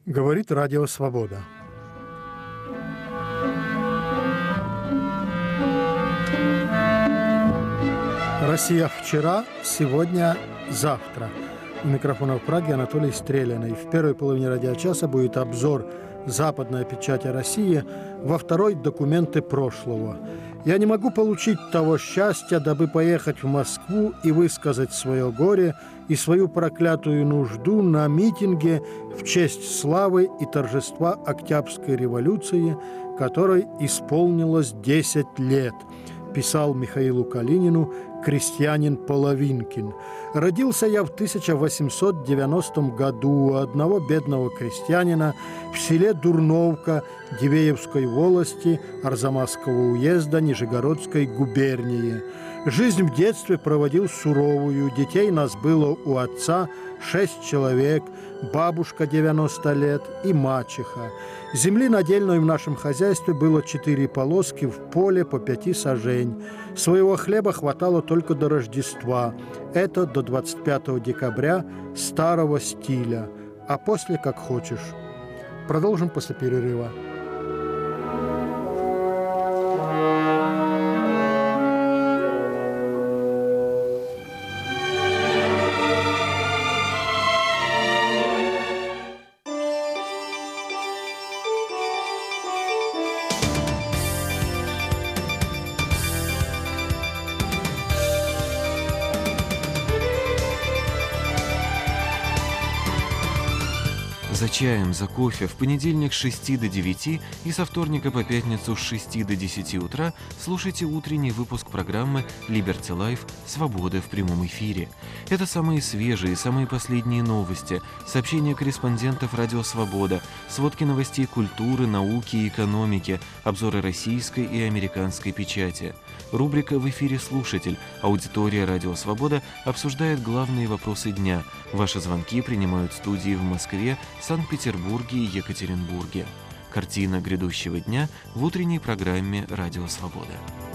Говорит Радио Свобода. Россия вчера, сегодня, завтра. У микрофона в Праге Анатолий Стреляный. В первой половине радиочаса будет обзор «Западная печать о России», во второй – «Документы прошлого». Я не могу получить того счастья, дабы поехать в Москву и высказать свое горе и свою проклятую нужду на митинге в честь славы и торжества Октябрьской революции, которой исполнилось 10 лет, писал Михаилу Калинину крестьянин Половинкин. Родился я в 1890 году у одного бедного крестьянина в селе Дурновка Дивеевской волости Арзамасского уезда Нижегородской губернии. Жизнь в детстве проводил суровую. Детей нас было у отца 6 человек, бабушка 90 лет и мачеха. Земли надельной в нашем хозяйстве было 4 полоски, в поле по 5 сажень. Своего хлеба хватало только до Рождества. Это до 25 декабря старого стиля. А после как хочешь. Продолжим после перерыва. За чаем, за кофе в понедельник с 6 до 9 и со вторника по пятницу с 6 до 10 утра слушайте утренний выпуск программы Liberty Life «Свобода в прямом эфире». Это самые свежие, самые последние новости, сообщения корреспондентов «Радио Свобода», сводки новостей культуры, науки и экономики, обзоры российской и американской печати. Рубрика «В эфире слушатель». Аудитория «Радио Свобода» обсуждает главные вопросы дня. Ваши звонки принимают студии в Москве, Санкт-Петербурге и Екатеринбурге. Картина грядущего дня в утренней программе «Радио Свобода».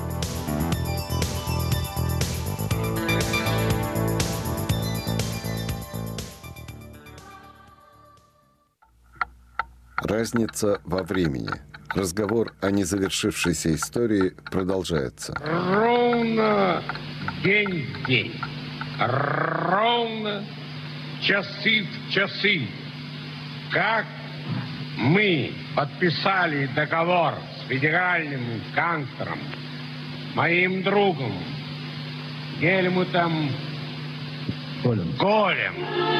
Разница во времени. Разговор о незавершившейся истории продолжается. Ровно день в день. Ровно часы в часы. Как мы подписали договор с федеральным канцлером, моим другом Гельмутом Колем.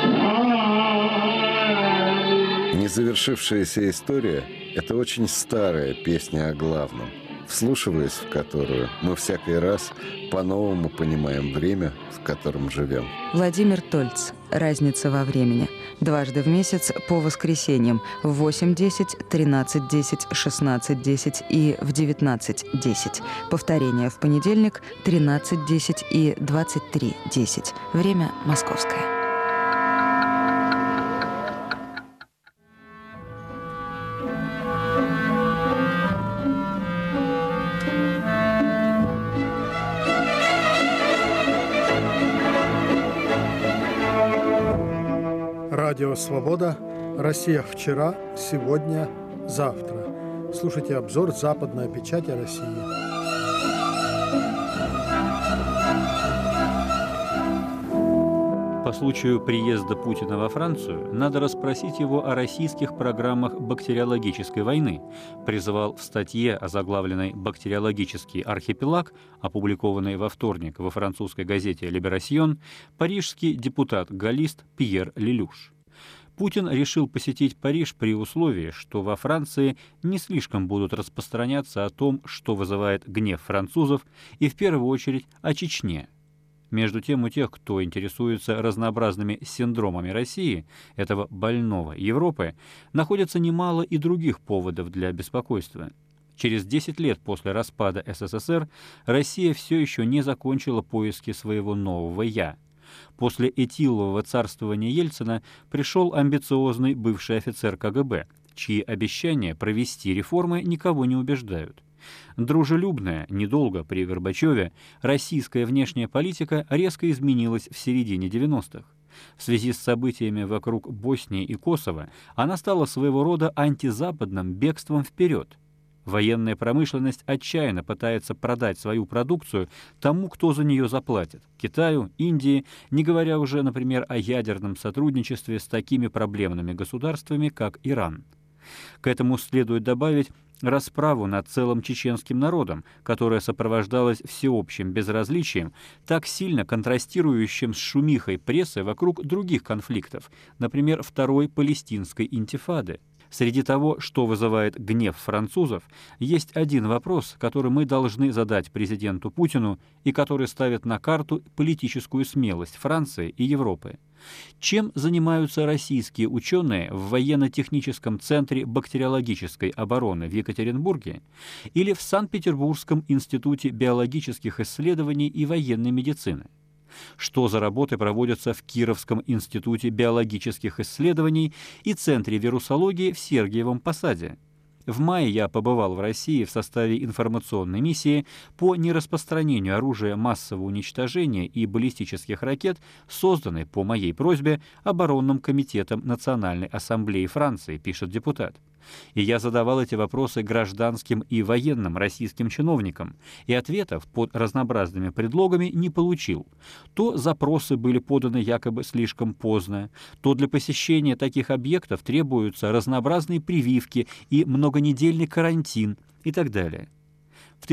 Незавершившаяся история – это очень старая песня о главном, вслушиваясь в которую мы всякий раз по-новому понимаем время, в котором живем. Владимир Тольц. «Разница во времени». Дважды в месяц по воскресеньям в 8:10, 13:10, 16:10 и в 19:10. Повторение в понедельник 13:10 и 23:10. Время московское. Радио «Свобода». Россия вчера, сегодня, завтра. Слушайте обзор «Западная печать о России». По случаю приезда Путина во Францию надо расспросить его о российских программах бактериологической войны, призывал в статье, озаглавленной «Бактериологический архипелаг», опубликованной во вторник во французской газете «Либерасьон», парижский депутат-галлист Пьер Лелюш. Путин решил посетить Париж при условии, что во Франции не слишком будут распространяться о том, что вызывает гнев французов, и в первую очередь о Чечне. Между тем, у тех, кто интересуется разнообразными синдромами России, этого больного Европы, находится немало и других поводов для беспокойства. Через 10 лет после распада СССР Россия все еще не закончила поиски своего нового «я». После этилового царствования Ельцина пришел амбициозный бывший офицер КГБ, чьи обещания провести реформы никого не убеждают. Дружелюбная, недолго при Горбачеве, российская внешняя политика резко изменилась в середине 90-х. В связи с событиями вокруг Боснии и Косово она стала своего рода антизападным бегством вперед. Военная промышленность отчаянно пытается продать свою продукцию тому, кто за нее заплатит – Китаю, Индии, не говоря уже, например, о ядерном сотрудничестве с такими проблемными государствами, как Иран. К этому следует добавить расправу над целым чеченским народом, которая сопровождалась всеобщим безразличием, так сильно контрастирующим с шумихой прессы вокруг других конфликтов, например, Второй Палестинской интифады. Среди того, что вызывает гнев французов, есть один вопрос, который мы должны задать президенту Путину и который ставит на карту политическую смелость Франции и Европы. Чем занимаются российские ученые в военно-техническом центре бактериологической обороны в Екатеринбурге или в Санкт-Петербургском институте биологических исследований и военной медицины? Что за работы проводятся в Кировском институте биологических исследований и Центре вирусологии в Сергиевом Посаде? В мае я побывал в России в составе информационной миссии по нераспространению оружия массового уничтожения и баллистических ракет, созданной по моей просьбе Оборонным комитетом Национальной ассамблеи Франции, пишет депутат. И я задавал эти вопросы гражданским и военным российским чиновникам, и ответов под разнообразными предлогами не получил. То запросы были поданы якобы слишком поздно, то для посещения таких объектов требуются разнообразные прививки и многонедельный карантин и так далее. В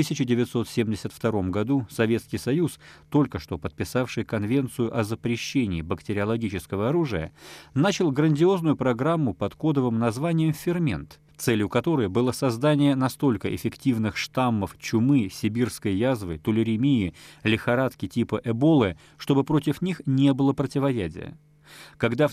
1972 году Советский Союз, только что подписавший Конвенцию о запрещении бактериологического оружия, начал грандиозную программу под кодовым названием «Фермент», целью которой было создание настолько эффективных штаммов чумы, сибирской язвы, тулеремии, лихорадки типа Эболы, чтобы против них не было противоядия. Когда в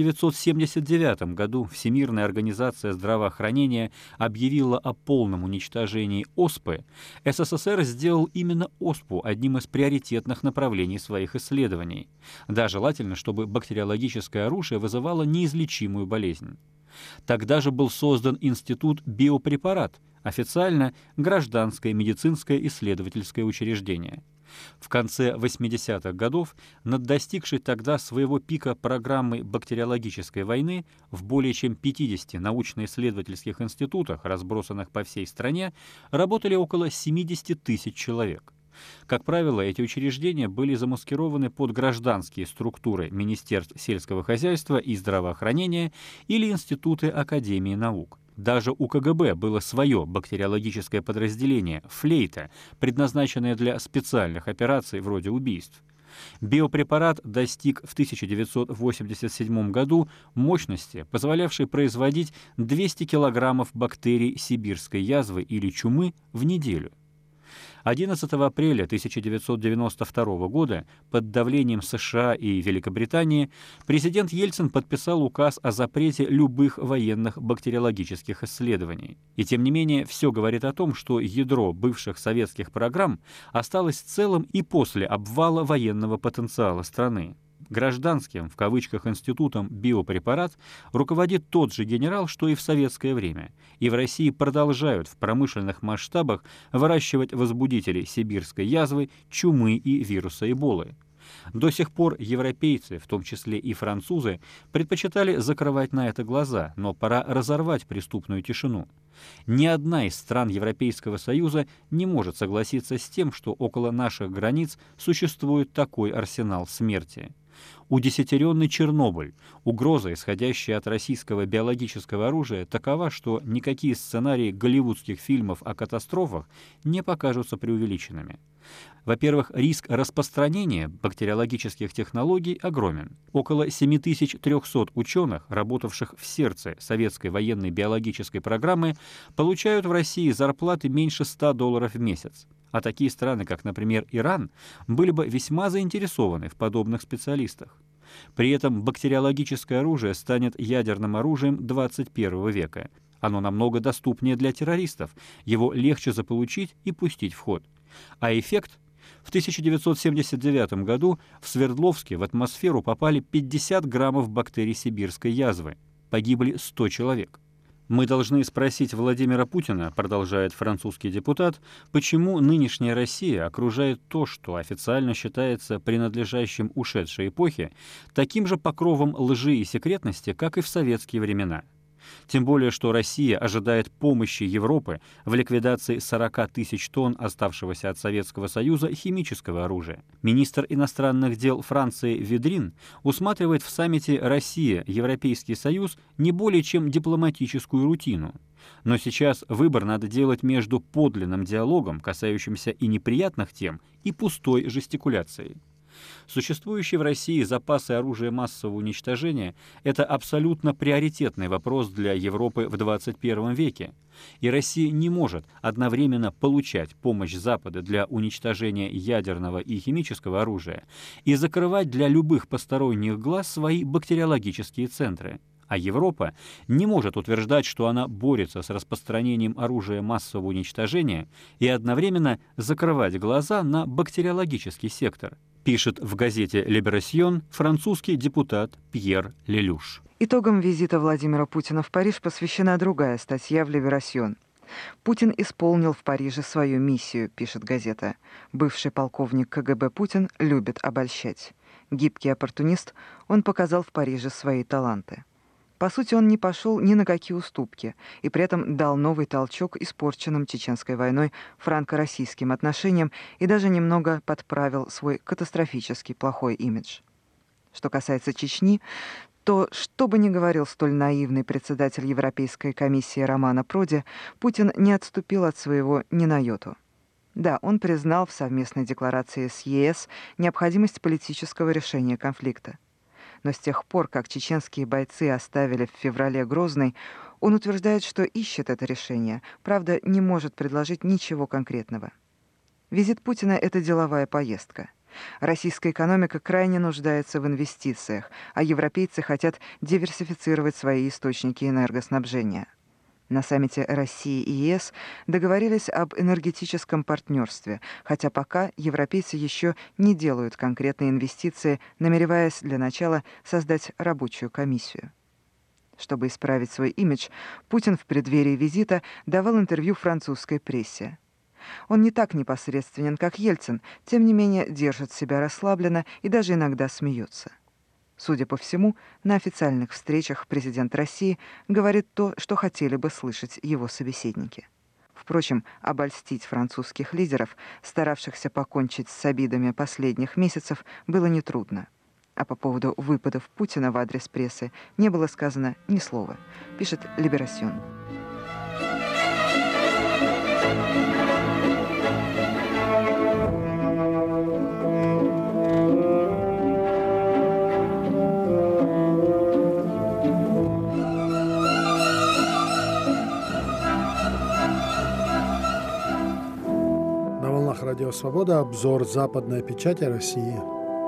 1979 году Всемирная организация здравоохранения объявила о полном уничтожении оспы, СССР сделал именно оспу одним из приоритетных направлений своих исследований. Да, желательно, чтобы бактериологическое оружие вызывало неизлечимую болезнь. Тогда же был создан Институт биопрепарат, официально гражданское медицинское исследовательское учреждение. В конце 80-х годов над достигшей тогда своего пика программой бактериологической войны в более чем 50 научно-исследовательских институтах, разбросанных по всей стране, работали около 70 тысяч человек. Как правило, эти учреждения были замаскированы под гражданские структуры Министерств сельского хозяйства и здравоохранения или институты Академии наук. Даже у КГБ было свое бактериологическое подразделение «Флейта», предназначенное для специальных операций вроде убийств. Биопрепарат достиг в 1987 году мощности, позволявшей производить 200 килограммов бактерий сибирской язвы или чумы в неделю. 11 апреля 1992 года под давлением США и Великобритании президент Ельцин подписал указ о запрете любых военных бактериологических исследований. И тем не менее, все говорит о том, что ядро бывших советских программ осталось целым и после обвала военного потенциала страны. Гражданским, в кавычках, институтом биопрепарат руководит тот же генерал, что и в советское время. И в России продолжают в промышленных масштабах выращивать возбудители сибирской язвы, чумы и вируса Эболы. До сих пор европейцы, в том числе и французы, предпочитали закрывать на это глаза, но пора разорвать преступную тишину. Ни одна из стран Европейского Союза не может согласиться с тем, что около наших границ существует такой арсенал смерти. Удесятеренный Чернобыль, угроза, исходящая от российского биологического оружия, такова, что никакие сценарии голливудских фильмов о катастрофах не покажутся преувеличенными. Во-первых, риск распространения бактериологических технологий огромен. Около 7300 ученых, работавших в сердце советской военной биологической программы, получают в России зарплаты меньше $100 в месяц. А такие страны, как, например, Иран, были бы весьма заинтересованы в подобных специалистах. При этом бактериологическое оружие станет ядерным оружием 21 века. Оно намного доступнее для террористов, его легче заполучить и пустить в ход. А эффект? В 1979 году в Свердловске в атмосферу попали 50 граммов бактерий сибирской язвы. Погибли 100 человек. Мы должны спросить Владимира Путина, продолжает французский депутат, почему нынешняя Россия окружает то, что официально считается принадлежащим ушедшей эпохе, таким же покровом лжи и секретности, как и в советские времена. Тем более, что Россия ожидает помощи Европы в ликвидации 40 тысяч тонн оставшегося от Советского Союза химического оружия. Министр иностранных дел Франции Ведрин усматривает в саммите Россия-Европейский Союз не более чем дипломатическую рутину. Но сейчас выбор надо делать между подлинным диалогом, касающимся и неприятных тем, и пустой жестикуляцией. Существующие в России запасы оружия массового уничтожения – это абсолютно приоритетный вопрос для Европы в 21 веке. И Россия не может одновременно получать помощь Запада для уничтожения ядерного и химического оружия и закрывать для любых посторонних глаз свои бактериологические центры. А Европа не может утверждать, что она борется с распространением оружия массового уничтожения и одновременно закрывать глаза на бактериологический сектор, пишет в газете «Либерасьон» французский депутат Пьер Лелюш. Итогам визита Владимира Путина в Париж посвящена другая статья в «Либерасьон». «Путин исполнил в Париже свою миссию», — пишет газета. «Бывший полковник КГБ Путин любит обольщать. Гибкий оппортунист, он показал в Париже свои таланты». По сути, он не пошел ни на какие уступки и при этом дал новый толчок испорченным Чеченской войной франко-российским отношениям и даже немного подправил свой катастрофически плохой имидж. Что касается Чечни, то, что бы ни говорил столь наивный председатель Европейской комиссии Романо Проди, Путин не отступил от своего ни на йоту. Да, он признал в совместной декларации с ЕС необходимость политического решения конфликта. Но с тех пор, как чеченские бойцы оставили в феврале Грозный, он утверждает, что ищет это решение, правда, не может предложить ничего конкретного. Визит Путина – это деловая поездка. Российская экономика крайне нуждается в инвестициях, а европейцы хотят диверсифицировать свои источники энергоснабжения. На саммите России и ЕС договорились об энергетическом партнерстве, хотя пока европейцы еще не делают конкретные инвестиции, намереваясь для начала создать рабочую комиссию. Чтобы исправить свой имидж, Путин в преддверии визита давал интервью французской прессе. Он не так непосредственен, как Ельцин, тем не менее держит себя расслабленно и даже иногда смеется. Судя по всему, на официальных встречах президент России говорит то, что хотели бы слышать его собеседники. Впрочем, обольстить французских лидеров, старавшихся покончить с обидами последних месяцев, было нетрудно. А по поводу выпадов Путина в адрес прессы не было сказано ни слова, пишет «Либерасьон». Радио «Свобода», обзор западной печати России.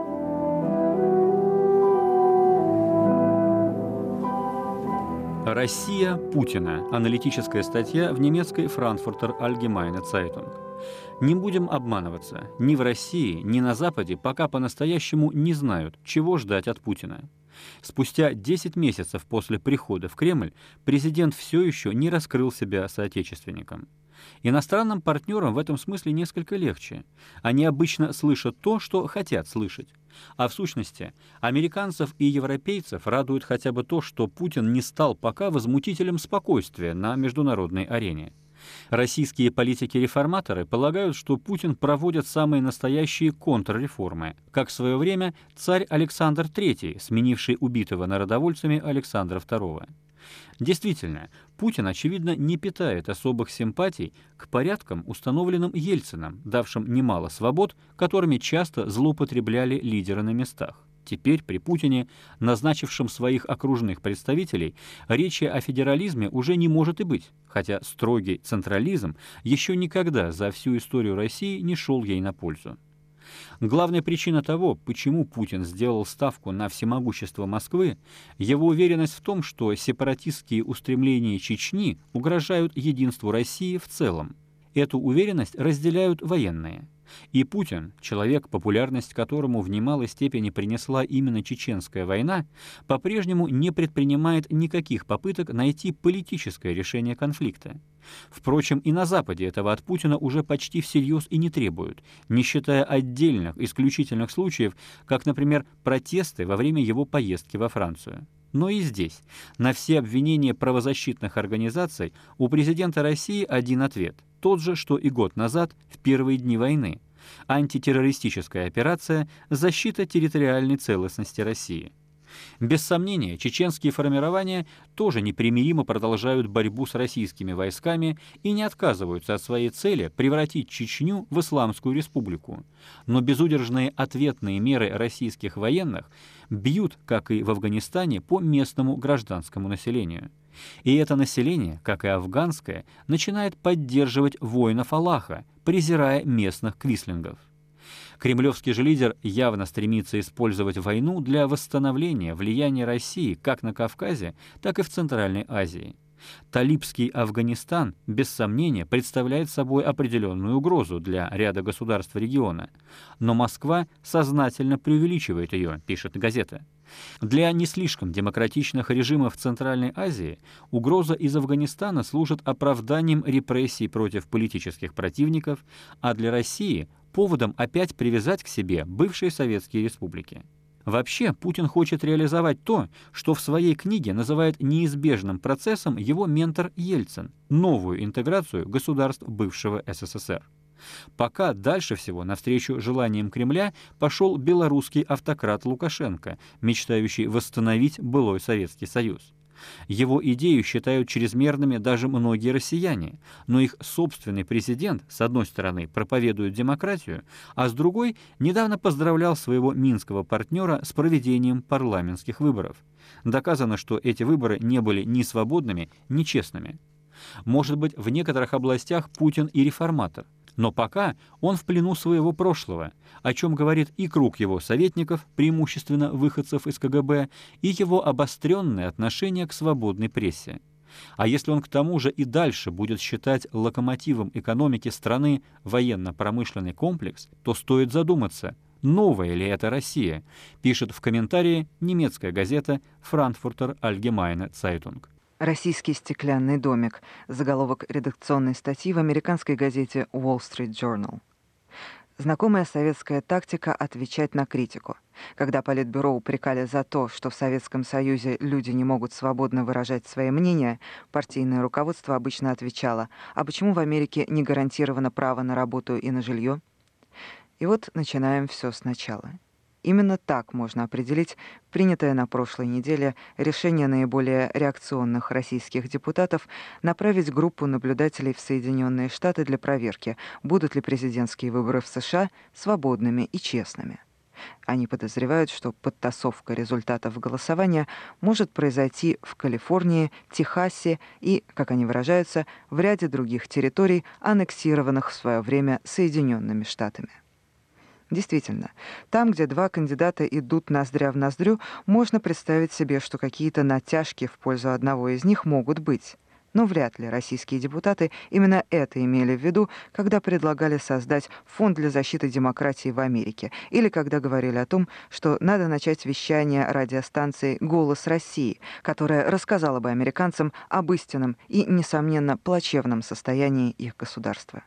«Россия Путина». Аналитическая статья в немецкой «Франкфуртер Allgemeine Zeitung». Не будем обманываться. Ни в России, ни на Западе пока по-настоящему не знают, чего ждать от Путина. Спустя 10 месяцев после прихода в Кремль президент все еще не раскрыл себя соотечественникам. Иностранным партнерам в этом смысле несколько легче. Они обычно слышат то, что хотят слышать. А в сущности, американцев и европейцев радует хотя бы то, что Путин не стал пока возмутителем спокойствия на международной арене. Российские политики-реформаторы полагают, что Путин проводит самые настоящие контрреформы, как в свое время царь Александр III, сменивший убитого народовольцами Александра II. Действительно, Путин, очевидно, не питает особых симпатий к порядкам, установленным Ельциным, давшим немало свобод, которыми часто злоупотребляли лидеры на местах. Теперь при Путине, назначившем своих окружных представителей, речи о федерализме уже не может и быть, хотя строгий централизм еще никогда за всю историю России не шел ей на пользу. Главная причина того, почему Путин сделал ставку на всемогущество Москвы, его уверенность в том, что сепаратистские устремления Чечни угрожают единству России в целом. Эту уверенность разделяют военные. И Путин, человек, популярность которому в немалой степени принесла именно Чеченская война, по-прежнему не предпринимает никаких попыток найти политическое решение конфликта. Впрочем, и на Западе этого от Путина уже почти всерьез и не требуют, не считая отдельных, исключительных случаев, как, например, протесты во время его поездки во Францию. Но и здесь, на все обвинения правозащитных организаций, у президента России один ответ – тот же, что и год назад, в первые дни войны. Антитеррористическая операция «Защита территориальной целостности России». Без сомнения, чеченские формирования тоже непримиримо продолжают борьбу с российскими войсками и не отказываются от своей цели превратить Чечню в Исламскую республику. Но безудержные ответные меры российских военных бьют, как и в Афганистане, по местному гражданскому населению. И это население, как и афганское, начинает поддерживать воинов Аллаха, презирая местных квислингов. Кремлевский же лидер явно стремится использовать войну для восстановления влияния России как на Кавказе, так и в Центральной Азии. Талибский Афганистан, без сомнения, представляет собой определенную угрозу для ряда государств региона. Но Москва сознательно преувеличивает ее, пишет газета. Для не слишком демократичных режимов Центральной Азии угроза из Афганистана служит оправданием репрессий против политических противников, а для России – поводом опять привязать к себе бывшие советские республики. Вообще, Путин хочет реализовать то, что в своей книге называет неизбежным процессом его ментор Ельцин – новую интеграцию государств бывшего СССР. Пока дальше всего навстречу желаниям Кремля пошел белорусский автократ Лукашенко, мечтающий восстановить былой Советский Союз. Его идею считают чрезмерными даже многие россияне, но их собственный президент, с одной стороны, проповедует демократию, а с другой недавно поздравлял своего минского партнера с проведением парламентских выборов. Доказано, что эти выборы не были ни свободными, ни честными. Может быть, в некоторых областях Путин и реформатор, но пока он в плену своего прошлого, о чем говорит и круг его советников, преимущественно выходцев из КГБ, и его обостренное отношение к свободной прессе. А если он к тому же и дальше будет считать локомотивом экономики страны военно-промышленный комплекс, то стоит задуматься, новая ли это Россия, пишет в комментарии немецкая газета «Frankfurter Allgemeine Zeitung». «Российский стеклянный домик» — заголовок редакционной статьи в американской газете Wall Street Journal. Знакомая советская тактика отвечать на критику. Когда Политбюро упрекали за то, что в Советском Союзе люди не могут свободно выражать свои мнения, партийное руководство обычно отвечало: «А почему в Америке не гарантировано право на работу и на жилье?» И вот начинаем все сначала. Именно так можно определить принятое на прошлой неделе решение наиболее реакционных российских депутатов направить группу наблюдателей в Соединенные Штаты для проверки, будут ли президентские выборы в США свободными и честными. Они подозревают, что подтасовка результатов голосования может произойти в Калифорнии, Техасе и, как они выражаются, в ряде других территорий, аннексированных в свое время Соединенными Штатами. Действительно, там, где два кандидата идут ноздря в ноздрю, можно представить себе, что какие-то натяжки в пользу одного из них могут быть. Но вряд ли российские депутаты именно это имели в виду, когда предлагали создать Фонд для защиты демократии в Америке, или когда говорили о том, что надо начать вещание радиостанции «Голос России», которая рассказала бы американцам об истинном и, несомненно, плачевном состоянии их государства.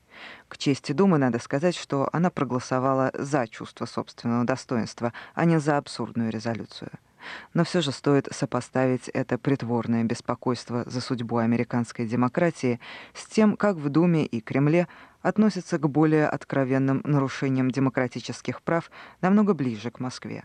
К чести Думы надо сказать, что она проголосовала за чувство собственного достоинства, а не за абсурдную резолюцию. Но все же стоит сопоставить это притворное беспокойство за судьбу американской демократии с тем, как в Думе и Кремле относятся к более откровенным нарушениям демократических прав намного ближе к Москве.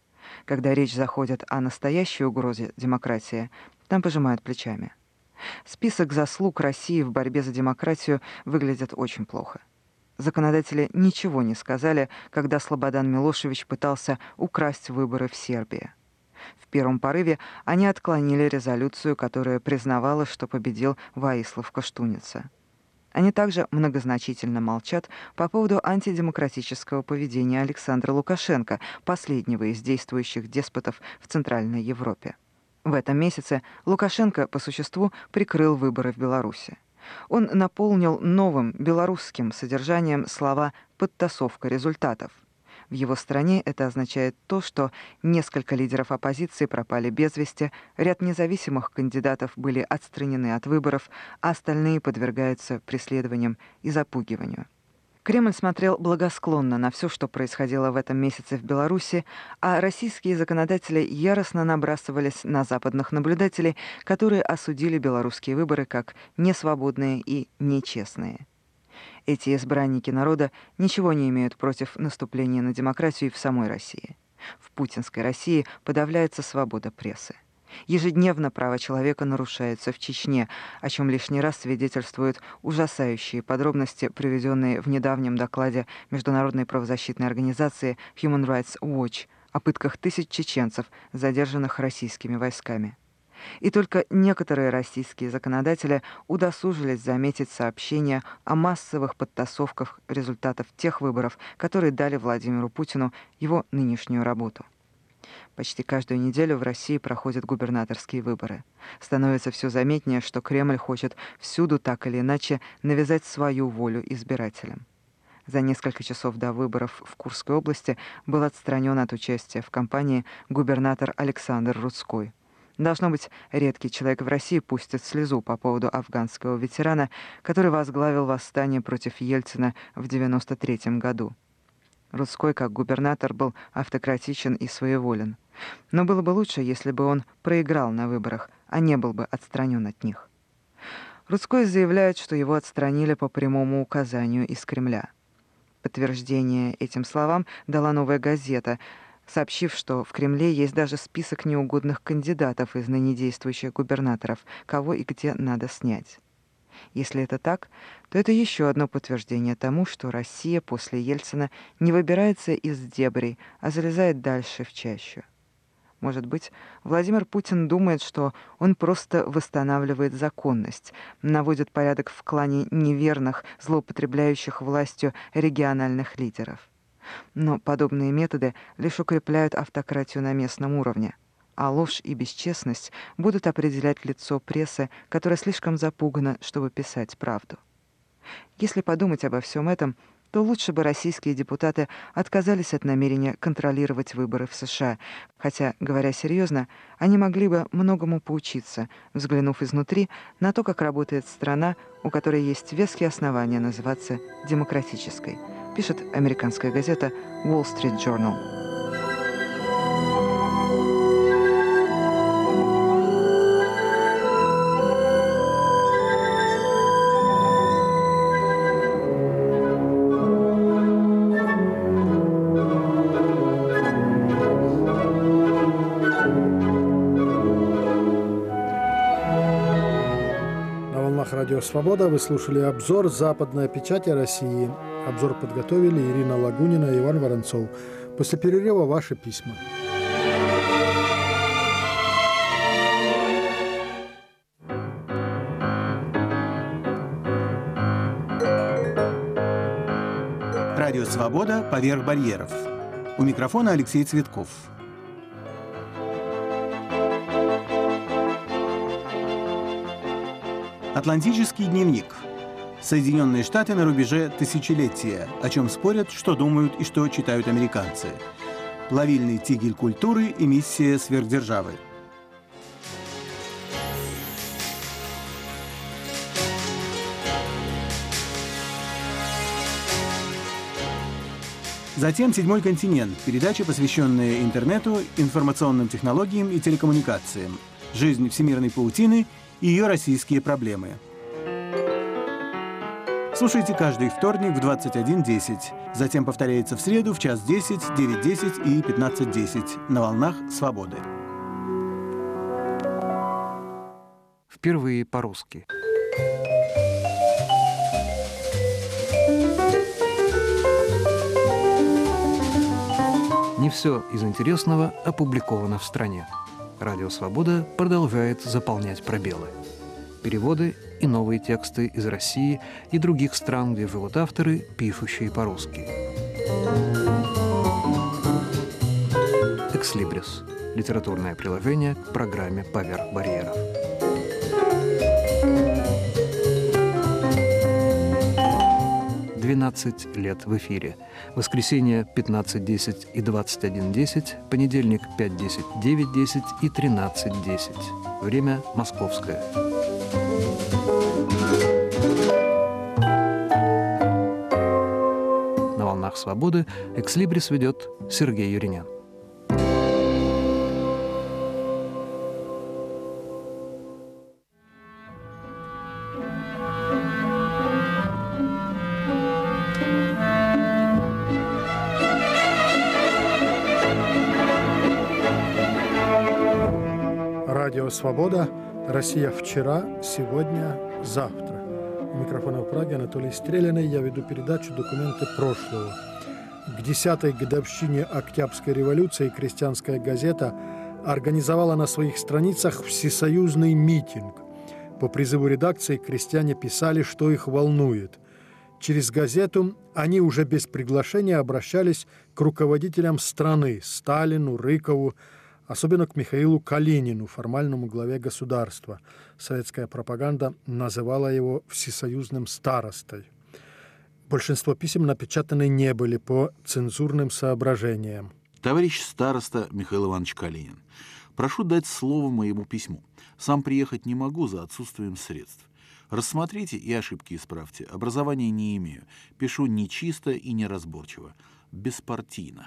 Когда речь заходит о настоящей угрозе демократии, там пожимают плечами. Список заслуг России в борьбе за демократию выглядит очень плохо. Законодатели ничего не сказали, когда Слободан Милошевич пытался украсть выборы в Сербии. В первом порыве они отклонили резолюцию, которая признавала, что победил Воислав Коштуница. Они также многозначительно молчат по поводу антидемократического поведения Александра Лукашенко, последнего из действующих деспотов в Центральной Европе. В этом месяце Лукашенко, по существу, прикрыл выборы в Беларуси. Он наполнил новым белорусским содержанием слова «подтасовка результатов». В его стране это означает то, что несколько лидеров оппозиции пропали без вести, ряд независимых кандидатов были отстранены от выборов, а остальные подвергаются преследованиям и запугиванию. Кремль смотрел благосклонно на все, что происходило в этом месяце в Беларуси, а российские законодатели яростно набрасывались на западных наблюдателей, которые осудили белорусские выборы как несвободные и нечестные. Эти избранники народа ничего не имеют против наступления на демократию в самой России. В путинской России подавляется свобода прессы. Ежедневно права человека нарушаются в Чечне, о чем лишний раз свидетельствуют ужасающие подробности, приведенные в недавнем докладе Международной правозащитной организации Human Rights Watch о пытках тысяч чеченцев, задержанных российскими войсками. И только некоторые российские законодатели удосужились заметить сообщения о массовых подтасовках результатов тех выборов, которые дали Владимиру Путину его нынешнюю работу. Почти каждую неделю в России проходят губернаторские выборы. Становится все заметнее, что Кремль хочет всюду так или иначе навязать свою волю избирателям. За несколько часов до выборов в Курской области был отстранен от участия в кампании губернатор Александр Рудской. Должно быть, редкий человек в России пустит слезу по поводу афганского ветерана, который возглавил восстание против Ельцина в 1993 году. Рудской, как губернатор, был автократичен и своеволен. Но было бы лучше, если бы он проиграл на выборах, а не был бы отстранен от них. Рудской заявляет, что его отстранили по прямому указанию из Кремля. Подтверждение этим словам дала «Новая газета», сообщив, что в Кремле есть даже список неугодных кандидатов из ныне действующих губернаторов, кого и где надо снять. Если это так, то это еще одно подтверждение тому, что Россия после Ельцина не выбирается из дебрей, а залезает дальше в чащу. Может быть, Владимир Путин думает, что он просто восстанавливает законность, наводит порядок в клане неверных, злоупотребляющих властью региональных лидеров. Но подобные методы лишь укрепляют автократию на местном уровне, а ложь и бесчестность будут определять лицо прессы, которая слишком запугана, чтобы писать правду. Если подумать обо всем этом, то лучше бы российские депутаты отказались от намерения контролировать выборы в США, хотя, говоря серьезно, они могли бы многому поучиться, взглянув изнутри на то, как работает страна, у которой есть веские основания называться демократической, пишет американская газета Wall Street Journal. На волнах Радио Свобода вы слушали обзор «Западная печать о России». Обзор подготовили Ирина Лагунина и Иван Воронцов. После перерыва ваши письма. Радио «Свобода. Поверх барьеров». У микрофона Алексей Цветков. Атлантический дневник. Соединенные Штаты на рубеже тысячелетия, о чем спорят, что думают и что читают американцы. Плавильный тигель культуры и миссия сверхдержавы. Затем «Седьмой континент» – передача, посвященная интернету, информационным технологиям и телекоммуникациям, жизнь всемирной паутины и ее российские проблемы. Слушайте каждый вторник в 21:10. Затем повторяется в среду в 1:10, 9:10 и 15:10 на волнах «Свободы». Впервые по-русски. Не все из интересного опубликовано в стране. Радио «Свобода» продолжает заполнять пробелы. Переводы и новые тексты из России и других стран, где живут авторы, пишущие по-русски. «Экслибрис» – литературное приложение к программе «Поверх барьеров». 12 лет в эфире. Воскресенье 15:10 и 21:10, понедельник 5:10, 9:10 и 13:10. Время московское. На волнах свободы «Экслибрис» ведет Сергей Юринян. Радио «Свобода». Россия вчера, сегодня, завтра. У микрофона в Праге Анатолий Стреляный. Я веду передачу «Документы прошлого». К 10-й годовщине Октябрьской революции «Крестьянская газета» организовала на своих страницах всесоюзный митинг. По призыву редакции крестьяне писали, что их волнует. Через газету они уже без приглашения обращались к руководителям страны – Сталину, Рыкову, особенно к Михаилу Калинину, формальному главе государства. Советская пропаганда называла его всесоюзным старостой. Большинство писем напечатаны не были по цензурным соображениям. Товарищ староста Михаил Иванович Калинин, прошу дать слово моему письму. Сам приехать не могу за отсутствием средств. Рассмотрите и ошибки исправьте. Образования не имею. Пишу нечисто и неразборчиво. Беспартийно.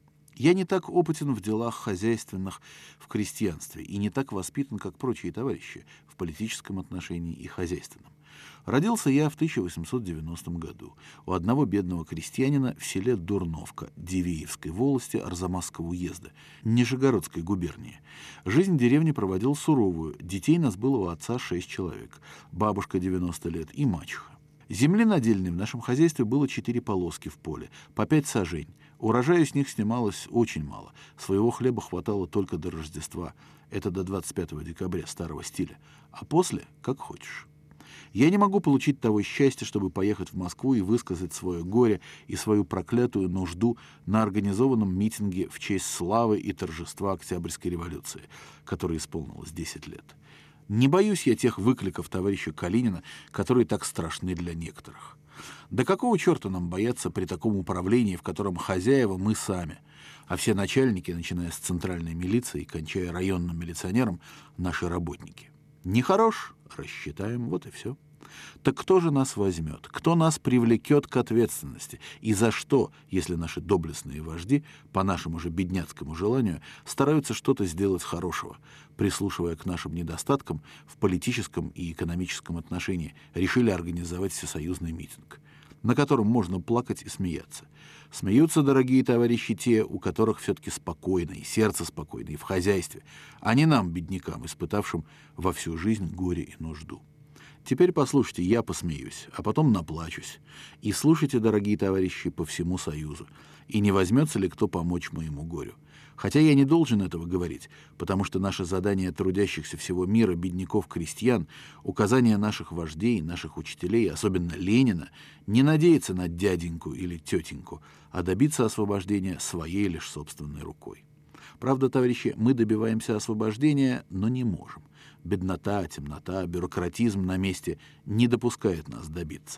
Я не так опытен в делах хозяйственных в крестьянстве и не так воспитан, как прочие товарищи, в политическом отношении и хозяйственном. Родился я в 1890 году у одного бедного крестьянина в селе Дурновка Дивеевской волости Арзамасского уезда, Нижегородской губернии. Жизнь в деревне проводил суровую. Детей нас было у отца 6 человек, бабушка 90 лет и мачеха. Земли надельной в нашем хозяйстве было 4 полоски в поле, по 5 сажень. Урожая с них снималось очень мало. Своего хлеба хватало только до Рождества. Это до 25 декабря старого стиля. А после — как хочешь. Я не могу получить того счастья, чтобы поехать в Москву и высказать свое горе и свою проклятую нужду на организованном митинге в честь славы и торжества Октябрьской революции, которой исполнилось 10 лет. Не боюсь я тех выкликов товарища Калинина, которые так страшны для некоторых. Да какого черта нам бояться при таком управлении, в котором хозяева мы сами, а все начальники, начиная с центральной милиции и кончая районным милиционером, наши работники? Нехорош, рассчитаем, вот и все. Так кто же нас возьмет? Кто нас привлекет к ответственности? И за что, если наши доблестные вожди, по нашему же бедняцкому желанию, стараются что-то сделать хорошего, прислушивая к нашим недостаткам в политическом и экономическом отношении, решили организовать всесоюзный митинг, на котором можно плакать и смеяться. Смеются, дорогие товарищи, те, у которых все-таки спокойно, и сердце спокойно, и в хозяйстве, а не нам, беднякам, испытавшим во всю жизнь горе и нужду. Теперь послушайте, я посмеюсь, а потом наплачусь. И слушайте, дорогие товарищи, по всему Союзу. И не возьмется ли кто помочь моему горю? Хотя я не должен этого говорить, потому что наше задание трудящихся всего мира, бедняков-крестьян, указание наших вождей, наших учителей, особенно Ленина, не надеяться на дяденьку или тетеньку, а добиться освобождения своей лишь собственной рукой. Правда, товарищи, мы добиваемся освобождения, но не можем. Беднота, темнота, бюрократизм на месте не допускает нас добиться.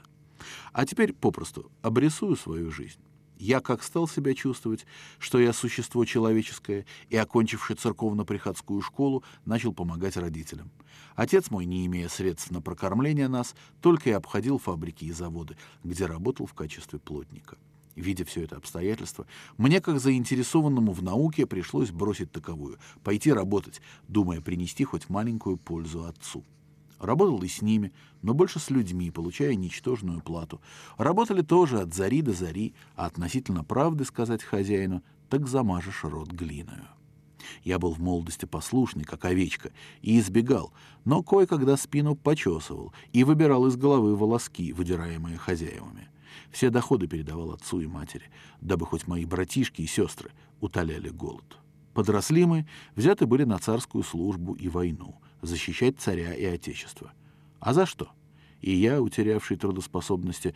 А теперь попросту обрисую свою жизнь. Я как стал себя чувствовать, что я существо человеческое, и, окончивший церковно-приходскую школу, начал помогать родителям. Отец мой, не имея средств на прокормление нас, только и обходил фабрики и заводы, где работал в качестве плотника. Видя все это обстоятельство, мне, как заинтересованному в науке, пришлось бросить таковую, пойти работать, думая принести хоть маленькую пользу отцу. Работал и с ними, но больше с людьми, получая ничтожную плату. Работали тоже от зари до зари, а относительно правды сказать хозяину, так замажешь рот глиною. Я был в молодости послушный, как овечка, и избегал, но кое-когда спину почесывал и выбирал из головы волоски, выдираемые хозяевами. Все доходы передавал отцу и матери, дабы хоть мои братишки и сестры утоляли голод. Подросли мы, взяты были на царскую службу и войну, защищать царя и отечество. А за что? И я, утерявший трудоспособности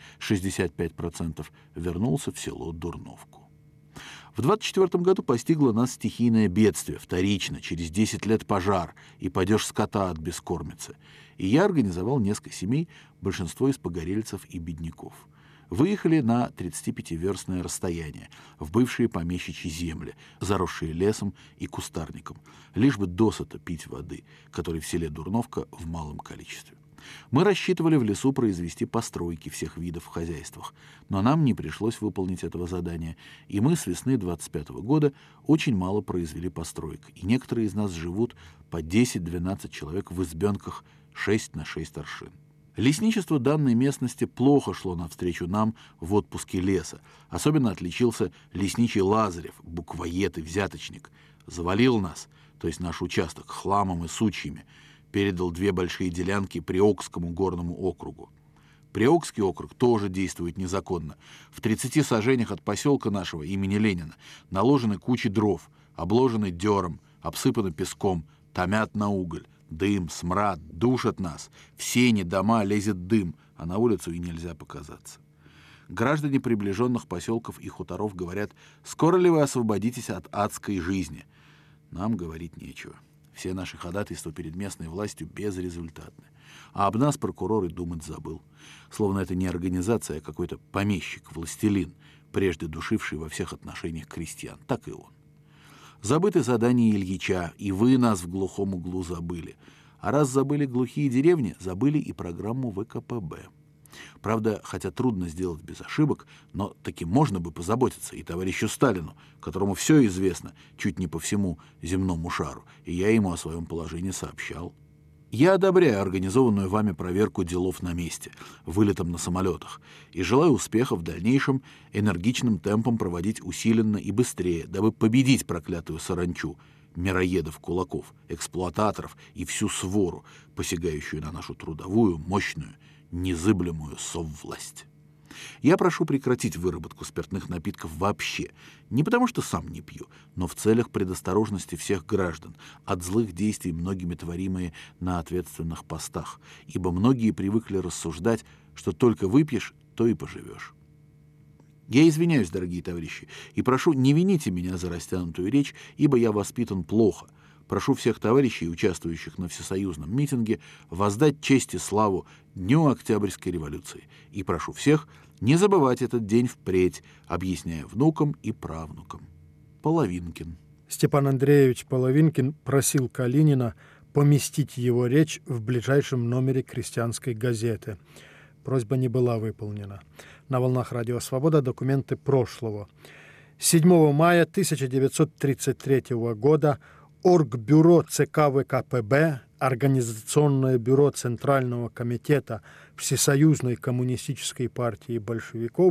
65%, вернулся в село Дурновку. В 24 году постигло нас стихийное бедствие, вторично, через 10 лет пожар и падеж скота от бескормицы. И я организовал несколько семей, большинство из погорельцев и бедняков. выехали на 35-верстное расстояние, в бывшие помещичьи земли, заросшие лесом и кустарником, лишь бы досыта пить воды, которой в селе Дурновка в малом количестве. Мы рассчитывали в лесу произвести постройки всех видов в хозяйствах, но нам не пришлось выполнить этого задания, и мы с весны 25-го года очень мало произвели построек, и некоторые из нас живут по 10-12 человек в избенках 6 на 6 аршин. Лесничество данной местности плохо шло навстречу нам в отпуске леса. Особенно отличился лесничий Лазарев, буквоед и взяточник. Завалил нас, то есть наш участок, хламом и сучьями. Передал 2 большие делянки Приокскому горному округу. Приокский округ тоже действует незаконно. В 30 саженях от поселка нашего имени Ленина наложены кучи дров, обложены дером, обсыпаны песком, томят на уголь. Дым, смрад, душат нас. В сени, дома лезет дым, а на улицу и нельзя показаться. Граждане приближенных поселков и хуторов говорят: скоро ли вы освободитесь от адской жизни? Нам говорить нечего. Все наши ходатайства перед местной властью безрезультатны. А об нас прокурор и думать забыл. Словно это не организация, а какой-то помещик, властелин, прежде душивший во всех отношениях крестьян. Так и он. Забыты задания Ильича, и вы нас в глухом углу забыли. А раз забыли глухие деревни, забыли и программу ВКПБ. Правда, хотя трудно сделать без ошибок, но таки можно бы позаботиться и товарищу Сталину, которому все известно чуть не по всему земному шару, и я ему о своем положении сообщал. Я одобряю организованную вами проверку делов на месте, вылетом на самолетах, и желаю успеха в дальнейшем энергичным темпом проводить усиленно и быстрее, дабы победить проклятую саранчу, мироедов-кулаков, эксплуататоров и всю свору, посягающую на нашу трудовую, мощную, незыблемую соввласть. Я прошу прекратить выработку спиртных напитков вообще, не потому что сам не пью, но в целях предосторожности всех граждан от злых действий, многими творимые на ответственных постах, ибо многие привыкли рассуждать, что только выпьешь, то и поживешь. Я извиняюсь, дорогие товарищи, и прошу, не вините меня за растянутую речь, ибо я воспитан плохо. Прошу всех товарищей, участвующих на всесоюзном митинге, воздать честь и славу Дню Октябрьской революции. И прошу всех не забывать этот день впредь, объясняя внукам и правнукам. Половинкин. Степан Андреевич Половинкин просил Калинина поместить его речь в ближайшем номере «Крестьянской газеты». Просьба не была выполнена. На волнах Радио Свобода документы прошлого. 7 мая 1933 года Оргбюро ЦК ВКПБ, Организационное бюро Центрального комитета Всесоюзной коммунистической партии большевиков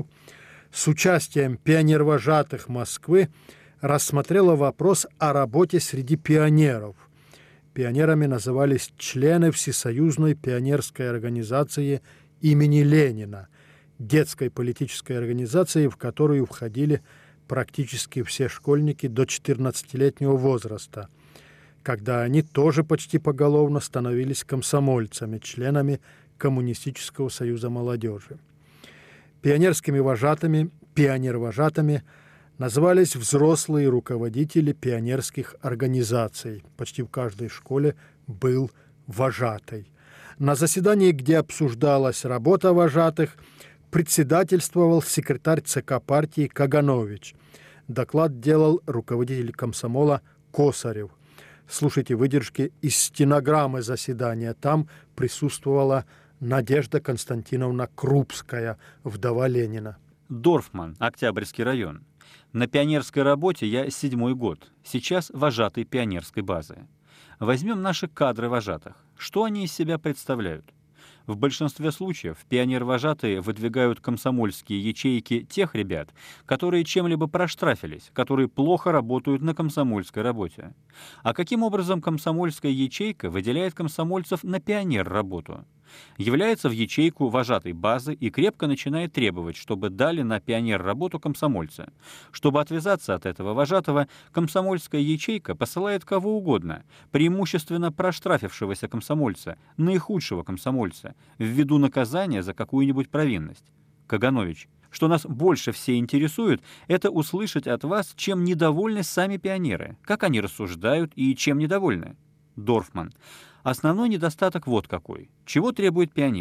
с участием пионервожатых Москвы рассмотрело вопрос о работе среди пионеров. Пионерами назывались члены Всесоюзной пионерской организации имени Ленина, детской политической организации, в которую входили практически все школьники до 14-летнего возраста, когда они тоже почти поголовно становились комсомольцами, членами Коммунистического союза молодежи. Пионерскими вожатыми, пионер-вожатыми назывались взрослые руководители пионерских организаций. Почти в каждой школе был вожатый. На заседании, где обсуждалась работа вожатых, председательствовал секретарь ЦК партии Каганович. Доклад делал руководитель комсомола Косарев. Слушайте выдержки из стенограммы заседания. Там присутствовала Надежда Константиновна Крупская, вдова Ленина. Дорфман, Октябрьский район. На пионерской работе я 7-й год. Сейчас вожатый пионерской базы. Возьмем наши кадры вожатых. Что они из себя представляют? В большинстве случаев пионер-вожатые выдвигают комсомольские ячейки тех ребят, которые чем-либо проштрафились, которые плохо работают на комсомольской работе. А каким образом комсомольская ячейка выделяет комсомольцев на пионер-работу? Является в ячейку вожатой базы и крепко начинает требовать, чтобы дали на пионер-работу комсомольца. Чтобы отвязаться от этого вожатого, комсомольская ячейка посылает кого угодно, преимущественно проштрафившегося комсомольца, наихудшего комсомольца, ввиду наказания за какую-нибудь провинность. Каганович, что нас больше все интересует, это услышать от вас, чем недовольны сами пионеры, как они рассуждают и чем недовольны. Дорфман. Основной недостаток вот какой. Чего требует пионер?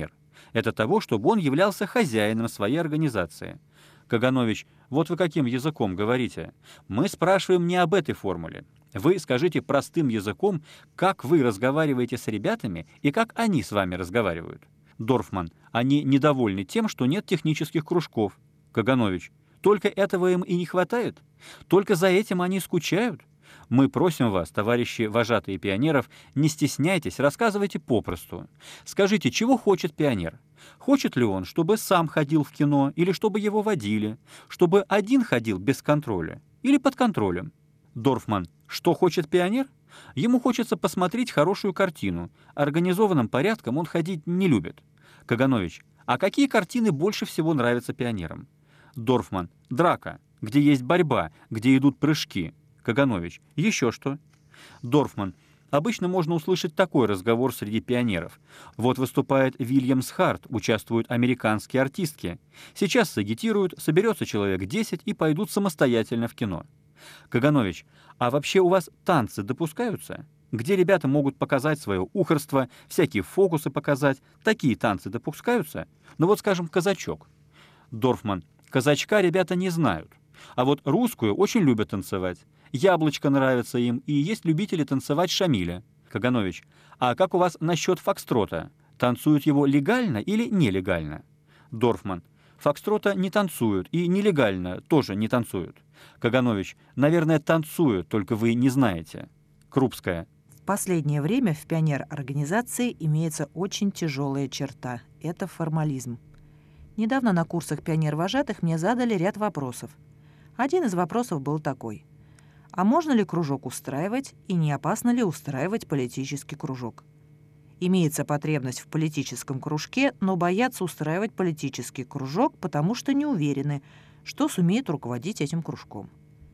Это того, чтобы он являлся хозяином своей организации. Каганович, вот вы каким языком говорите? Мы спрашиваем не об этой формуле. Вы скажите простым языком, как вы разговариваете с ребятами и как они с вами разговаривают. Дорфман, они недовольны тем, что нет технических кружков. Каганович, только этого им и не хватает? Только за этим они скучают? Мы просим вас, товарищи вожатые пионеров, не стесняйтесь, рассказывайте попросту. Скажите, чего хочет пионер? Хочет ли он, чтобы сам ходил в кино, или чтобы его водили? Чтобы один ходил без контроля или под контролем? Дорфман, что хочет пионер? Ему хочется посмотреть хорошую картину. Организованным порядком он ходить не любит. Каганович, а какие картины больше всего нравятся пионерам? Дорфман, драка, где есть борьба, где идут прыжки. Каганович, еще что? Дорфман, обычно можно услышать такой разговор среди пионеров. Вот выступает Вильямс Харт, участвуют американские артистки. Сейчас сагитируют, соберется человек 10 и пойдут самостоятельно в кино. Каганович, а вообще у вас танцы допускаются? Где ребята могут показать свое ухорство, всякие фокусы показать? Такие танцы допускаются? Ну вот, скажем, казачок. Дорфман, казачка ребята не знают. А вот русскую очень любят танцевать. Яблочко нравится им, и есть любители танцевать шамиля. Каганович, а как у вас насчет фокстрота? Танцуют его легально или нелегально? Дорфман, фокстрота не танцуют, и нелегально тоже не танцуют. Каганович, наверное, танцуют, только вы не знаете. Крупская. В последнее время в пионер-организации имеется очень тяжелая черта – это формализм. Недавно на курсах пионер-вожатых мне задали ряд вопросов. Один из вопросов был такой. А можно ли кружок устраивать и не опасно ли устраивать политический кружок? Имеется потребность в политическом кружке, но боятся устраивать политический кружок, потому что не уверены, что сумеет руководить этим кружком.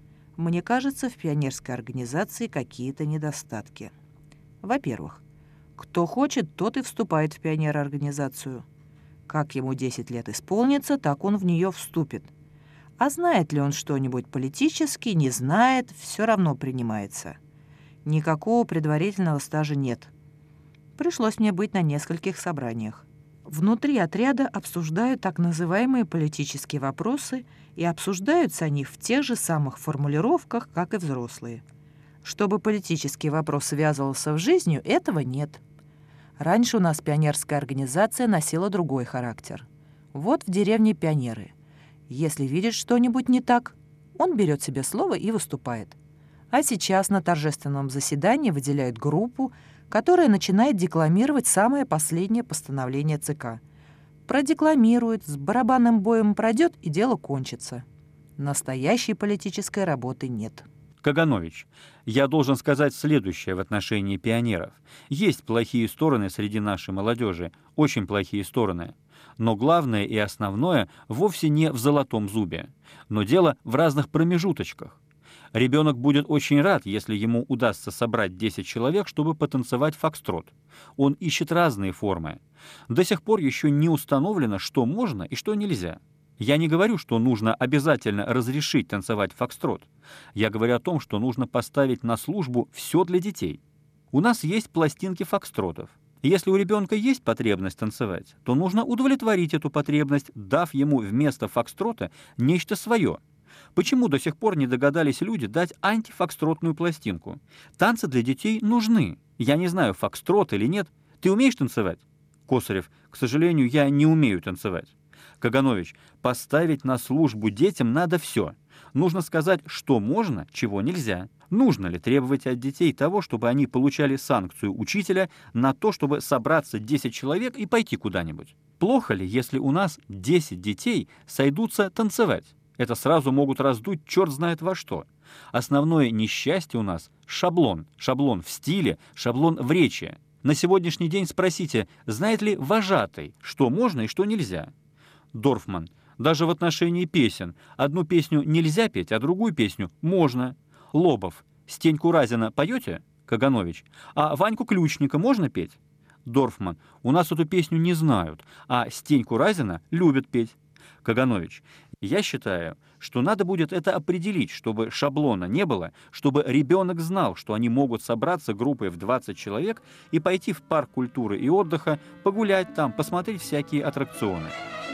Мне кажется, в пионерской организации какие-то недостатки. Во-первых, кто хочет, тот и вступает в пионер-организацию. Как ему 10 лет исполнится, так он в нее вступит. А знает ли он что-нибудь политически, не знает, все равно принимается. Никакого предварительного стажа нет. Пришлось мне быть на нескольких собраниях. Внутри отряда обсуждают так называемые политические вопросы, и обсуждаются они в тех же самых формулировках, как и взрослые. Чтобы политический вопрос связывался в жизнь, этого нет. Раньше у нас пионерская организация носила другой характер. Вот в деревне пионеры. Если видит что-нибудь не так, он берет себе слово и выступает. А сейчас на торжественном заседании выделяют группу, которая начинает декламировать самое последнее постановление ЦК. Продекламирует, с барабанным боем пройдет, и дело кончится. Настоящей политической работы нет. Каганович, я должен сказать следующее в отношении пионеров. Есть плохие стороны среди нашей молодежи, очень плохие стороны. Но главное и основное вовсе не в золотом зубе, но дело в разных промежуточках. Ребенок будет очень рад, если ему удастся собрать 10 человек, чтобы потанцевать фокстрот. Он ищет разные формы. До сих пор еще не установлено, что можно и что нельзя. Я не говорю, что нужно обязательно разрешить танцевать фокстрот. Я говорю о том, что нужно поставить на службу все для детей. У нас есть пластинки фокстротов. Если у ребенка есть потребность танцевать, то нужно удовлетворить эту потребность, дав ему вместо фокстрота нечто свое. Почему до сих пор не догадались люди дать антифокстротную пластинку? Танцы для детей нужны. Я не знаю, фокстрот или нет. Ты умеешь танцевать? Косарев, к сожалению, я не умею танцевать. Каганович, поставить на службу детям надо все. Нужно сказать, что можно, чего нельзя. Нужно ли требовать от детей того, чтобы они получали санкцию учителя на то, чтобы собраться 10 человек и пойти куда-нибудь? Плохо ли, если у нас 10 детей сойдутся танцевать? Это сразу могут раздуть черт знает во что. Основное несчастье у нас — шаблон. Шаблон в стиле, шаблон в речи. На сегодняшний день спросите, знает ли вожатый, что можно и что нельзя? Дорфман, даже в отношении песен. Одну песню нельзя петь, а другую песню можно. Лобов, Стеньку Разина поете? Каганович, а Ваньку Ключника можно петь? Дорфман, у нас эту песню не знают, а Стеньку Разина любят петь. Каганович, Я считаю, что надо будет это определить, чтобы шаблона не было, чтобы ребенок знал, что они могут собраться группой в 20 человек и пойти в парк культуры и отдыха, погулять там, посмотреть всякие аттракционы.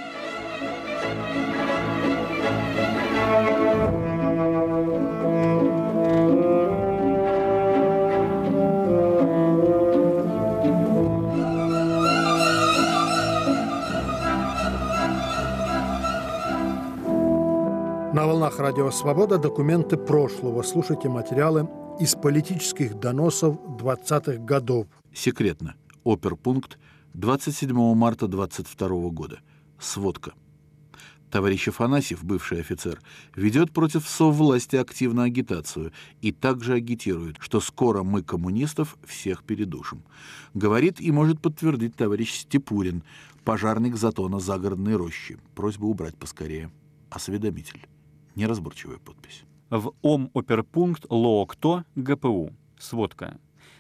На волнах Радио Свобода документы прошлого. Слушайте материалы из политических доносов 20-х годов. Секретно. Оперпункт 27 марта 22 года. Сводка. Товарищ Афанасьев, бывший офицер, ведет против соввласти активно агитацию и также агитирует, что скоро мы, коммунистов, всех передушим. Говорит и может подтвердить товарищ Степурин, пожарник Затона Загородной рощи. Просьба убрать поскорее. Осведомитель. Неразборчивая подпись. В Оперпункт ЛОКТО ГПУ. Сводка.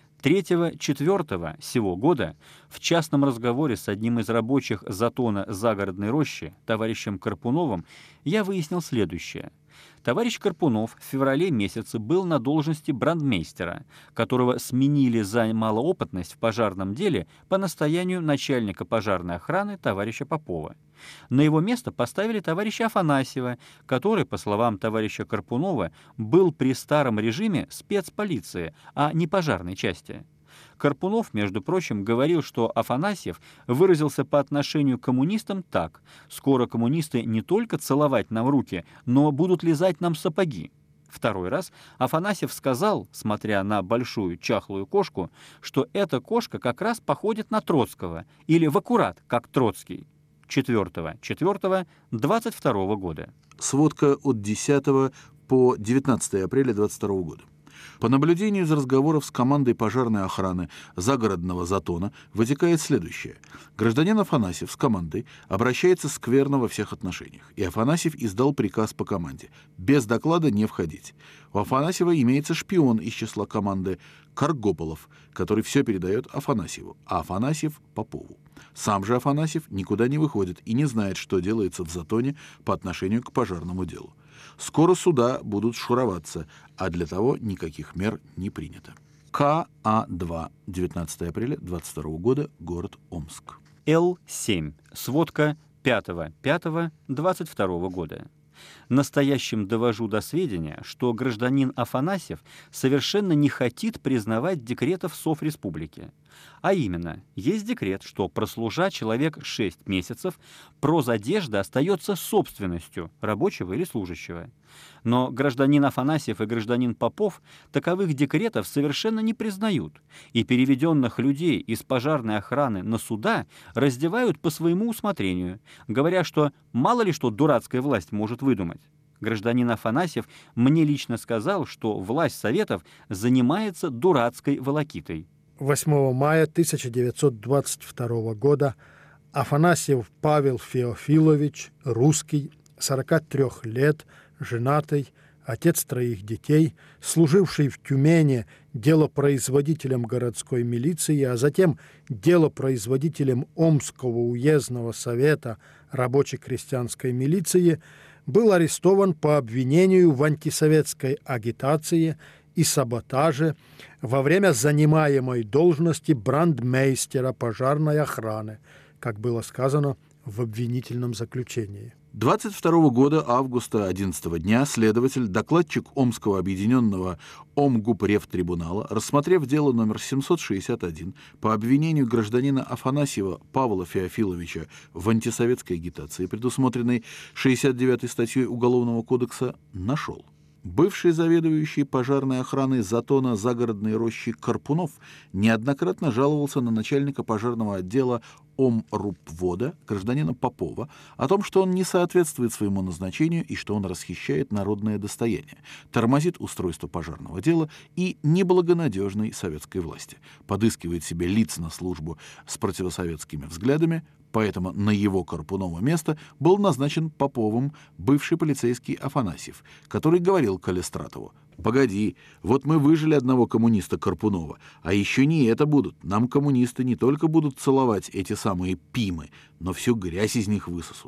3-4 сего года в частном разговоре с одним из рабочих Затона Загородной рощи, товарищем Карпуновым, я выяснил следующее. Товарищ Карпунов в феврале месяце был на должности брандмейстера, которого сменили за малоопытность в пожарном деле по настоянию начальника пожарной охраны товарища Попова. На его место поставили товарища Афанасьева, который, по словам товарища Карпунова, был при старом режиме спецполиции, а не пожарной части. Карпунов, между прочим, говорил, что Афанасьев выразился по отношению к коммунистам так: «Скоро коммунисты не только целовать нам руки, но будут лизать нам сапоги». Второй раз Афанасьев сказал, смотря на большую чахлую кошку, что эта кошка как раз походит на Троцкого, или в аккурат, как Троцкий. 4.4.22 года. Сводка от 10 по 19 апреля 22 года. По наблюдению из разговоров с командой пожарной охраны загородного Затона вытекает следующее. Гражданин Афанасьев с командой обращается скверно во всех отношениях, и Афанасьев издал приказ по команде без доклада не входить. У Афанасьева имеется шпион из числа команды Каргополов, который все передает Афанасьеву, а Афанасьев — Попову. Сам же Афанасьев никуда не выходит и не знает, что делается в Затоне по отношению к пожарному делу. Скоро суда будут шуроваться, а для того никаких мер не принято. КА-2, 19 апреля 22 года, город Омск. Л-7. Сводка 5.5.22 года. Настоящим довожу до сведения, что гражданин Афанасьев совершенно не хотит признавать декретов Совреспублики. А именно, есть декрет, что, прослужа человек 6 месяцев, прозодежда остается собственностью рабочего или служащего. Но гражданин Афанасьев и гражданин Попов таковых декретов совершенно не признают, и переведенных людей из пожарной охраны на суда раздевают по своему усмотрению, говоря, что мало ли что дурацкая власть может выдумать. Гражданин Афанасьев мне лично сказал, что власть Советов занимается дурацкой волокитой. 8 мая 1922 года Афанасьев Павел Феофилович, русский, 43 лет, женатый, отец 3 детей, служивший в Тюмени делопроизводителем городской милиции, а затем делопроизводителем Омского уездного совета рабоче-крестьянской милиции, был арестован по обвинению в антисоветской агитации и саботаже во время занимаемой должности брандмейстера пожарной охраны, как было сказано в обвинительном заключении. 22 года августа 11 дня следователь, докладчик Омского объединенного Омгупревтрибунала, рассмотрев дело номер 761 по обвинению гражданина Афанасьева Павла Феофиловича в антисоветской агитации, предусмотренной 69-й статьей Уголовного кодекса, нашел. Бывший заведующий пожарной охраной Затона Загородной рощи Карпунов неоднократно жаловался на начальника пожарного отдела Омрупвода, гражданина Попова, о том, что он не соответствует своему назначению и что он расхищает народное достояние, тормозит устройство пожарного дела и неблагонадежной советской власти, подыскивает себе лиц на службу с противосоветскими взглядами. Поэтому на его Карпунова место был назначен Поповым бывший полицейский Афанасьев, который говорил Калистратову: «Погоди, вот мы выжили одного коммуниста Карпунова, а еще не это будут. Нам коммунисты не только будут целовать эти самые пимы, но всю грязь из них высосут».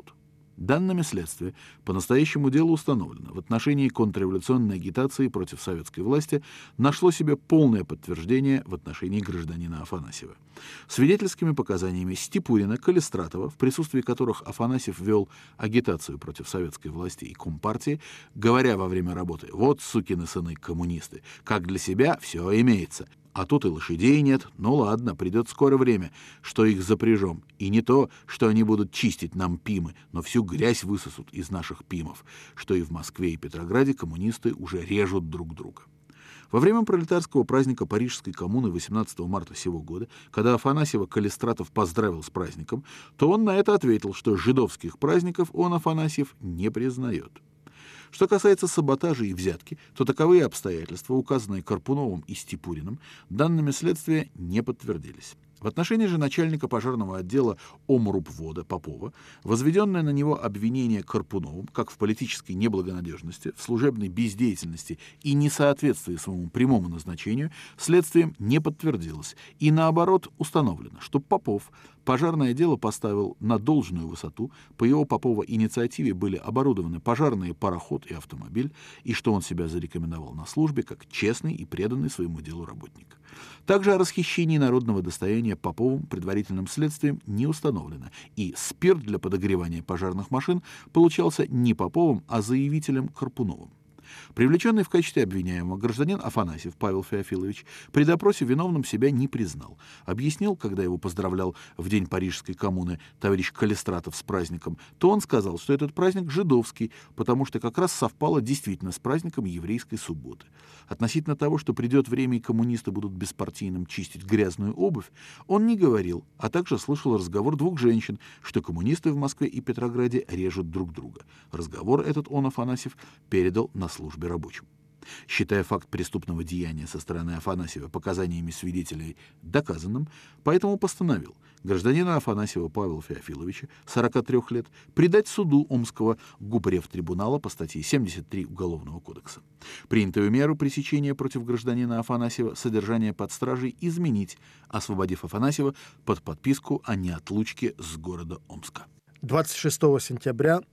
Данными следствия по настоящему делу установлено, в отношении контрреволюционной агитации против советской власти нашло себе полное подтверждение в отношении гражданина Афанасьева. Свидетельскими показаниями Степурина, Калистратова, в присутствии которых Афанасьев вел агитацию против советской власти и Компартии, говоря во время работы: «Вот, сукины сыны коммунисты, как для себя все имеется. А тут и лошадей нет. Ну ладно, придет скоро время, что их запряжем. И не то, что они будут чистить нам пимы, но всю грязь высосут из наших пимов, что и в Москве и Петрограде коммунисты уже режут друг друга». Во время пролетарского праздника Парижской коммуны 18 марта сего года, когда Афанасьева Калистратов поздравил с праздником, то он на это ответил, что жидовских праздников он, Афанасьев, не признает. Что касается саботажа и взятки, то таковые обстоятельства, указанные Карпуновым и Степуриным, данными следствия не подтвердились. В отношении же начальника пожарного отдела Омрупвода Попова возведенное на него обвинение Карпуновым как в политической неблагонадежности, в служебной бездеятельности и несоответствии своему прямому назначению следствием не подтвердилось, и наоборот установлено, что Попов пожарное дело поставил на должную высоту, по его Попова инициативе были оборудованы пожарные пароход и автомобиль, и что он себя зарекомендовал на службе как честный и преданный своему делу работник. Также о расхищении народного достояния Поповым предварительным следствием не установлено, и спирт для подогревания пожарных машин получался не Поповым, а заявителем Карпуновым. Привлеченный в качестве обвиняемого гражданин Афанасьев Павел Феофилович при допросе виновным себя не признал. Объяснил, когда его поздравлял в день Парижской коммуны товарищ Калистратов с праздником, то он сказал, что этот праздник жидовский, потому что как раз совпало действительно с праздником еврейской субботы. Относительно того, что придет время и коммунисты будут беспартийным чистить грязную обувь, он не говорил, а также слышал разговор двух женщин, что коммунисты в Москве и Петрограде режут друг друга. Разговор этот он, Афанасьев, передал на службе рабочим. Считая факт преступного деяния со стороны Афанасьева показаниями свидетелей доказанным, поэтому постановил гражданина Афанасьева Павла Феофиловича, 43 лет, предать суду Омского губревтрибунала по статье 73 Уголовного кодекса. Принятую меру пресечения против гражданина Афанасьева содержание под стражей изменить, освободив Афанасьева под подписку о неотлучке с города Омска. 26 сентября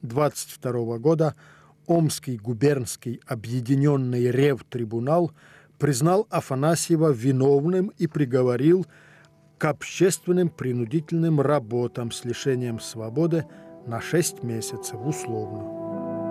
22 года Омский губернский объединенный ревтрибунал признал Афанасьева виновным и приговорил к общественным принудительным работам с лишением свободы на 6 месяцев условно.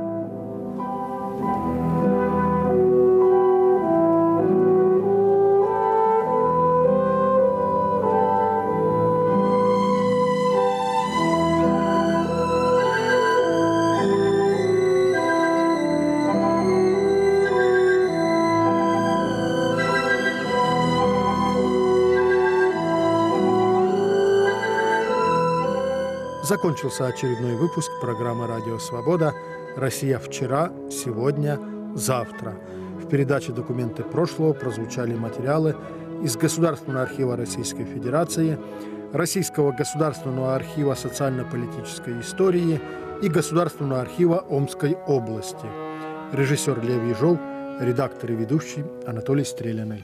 Закончился очередной выпуск программы «Радио Свобода. Россия вчера, сегодня, завтра». В передаче «Документы прошлого» прозвучали материалы из Государственного архива Российской Федерации, Российского государственного архива социально-политической истории и Государственного архива Омской области. Режиссер Лев Ежов, редактор и ведущий Анатолий Стреляный.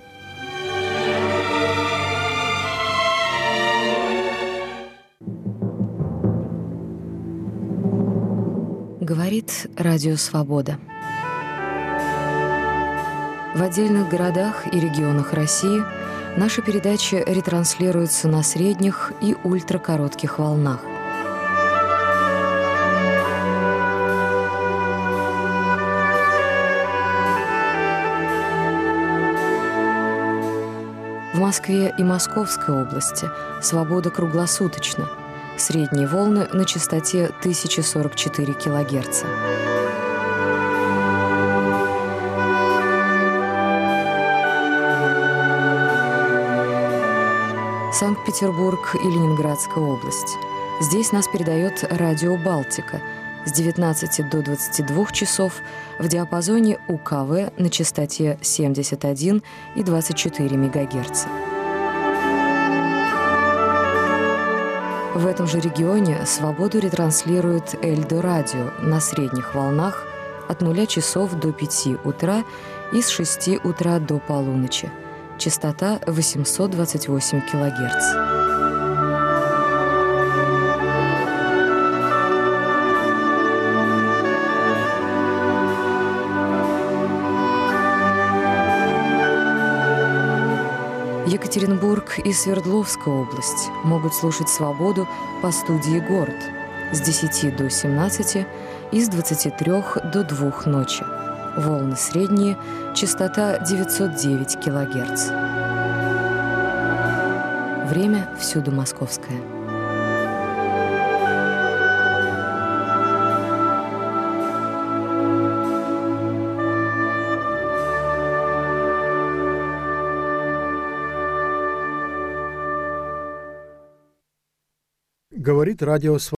Говорит Радио Свобода. В отдельных городах и регионах России наши передачи ретранслируются на средних и ультракоротких волнах. В Москве и Московской области свобода круглосуточно. Средние волны на частоте 1044 килогерца. Санкт-Петербург и Ленинградская область. Здесь нас передает радио «Балтика» с 19 до 22 часов в диапазоне УКВ на частоте 71 и 24 мегагерца. В этом же регионе «Свободу» ретранслирует Эльдо Радио на средних волнах от 0 часов до 5 утра и с 6 утра до полуночи. Частота 828 килогерц. Екатеринбург и Свердловская область могут слушать «Свободу» по студии «Город» с 10 до 17 и с 23 до 2 ночи. Волны средние, частота 909 килогерц. Время всюду московское. Говорит радио